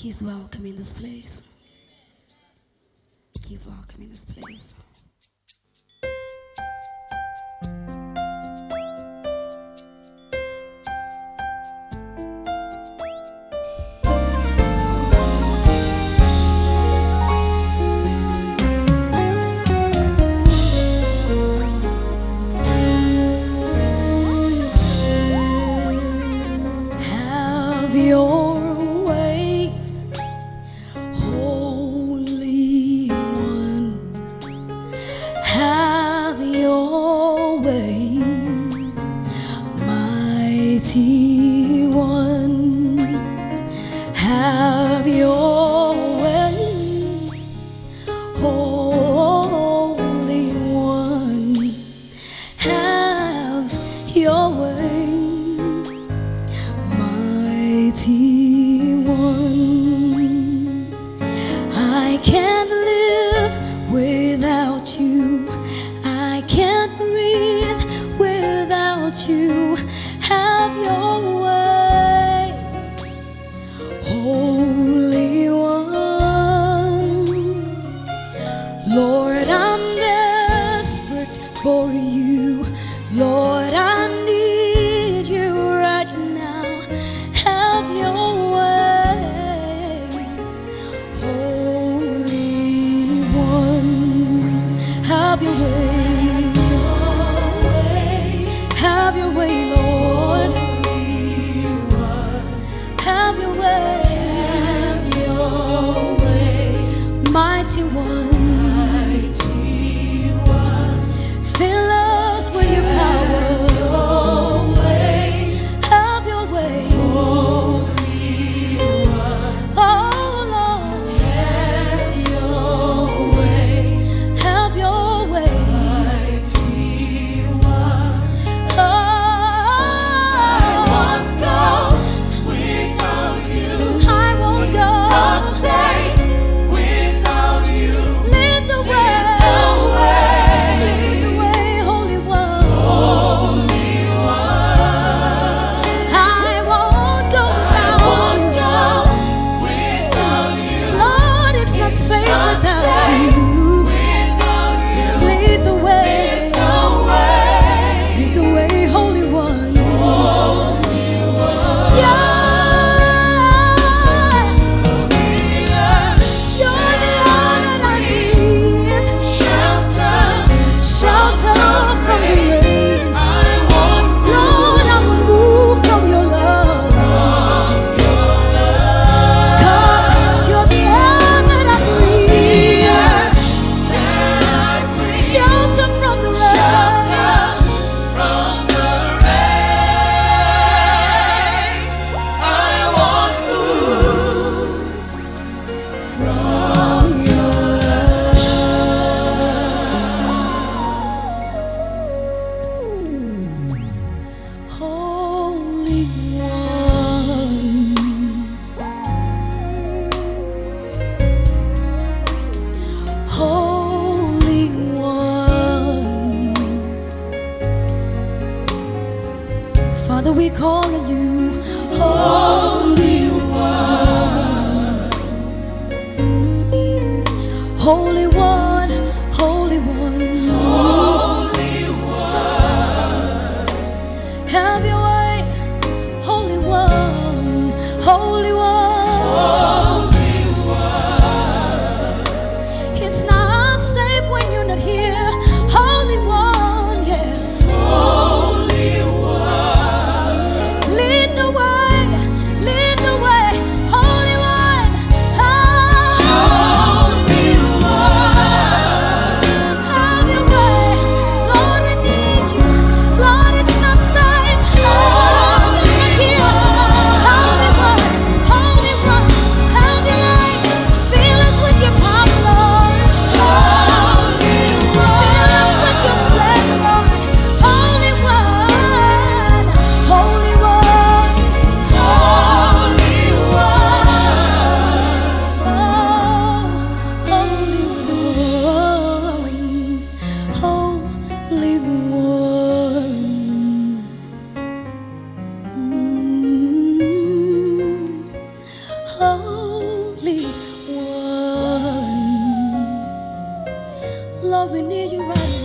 He's welcome in this place. He's welcome in this place. Have your way, Holy One. Have your way, Mighty One. Have your way, Holy One. Have your way, Mighty One. I can't live without you. I can't breathe without you. Have your way, Holy One. Lord, I'm desperate for you. Lord, I need you right now. Have your way, Holy One. Have your way. Have your way, Lord. Have your way. Mighty One. Fill us with your power. Have your way. Oh Lord. Have your way. Oh, I won't go. Lead the way. Lead the way, Holy One. I won't go without you. Lord, it's not safe without you. Lead the way. Lead the way, Holy One. Yeah. You're the air that I breathe. Shelter from the rain. Lord, I will move from your love. 'Cause you're the air that I breathe. Shelter from the rain. From your love. Holy One. Holy One. Father, we call on you, Holy One. Holy One, Holy One. Have your way, Holy One, Holy One. It's not safe when you're not here, Holy One, yeah. Lead the way, Holy One. Holy One. Lord, we need you right now.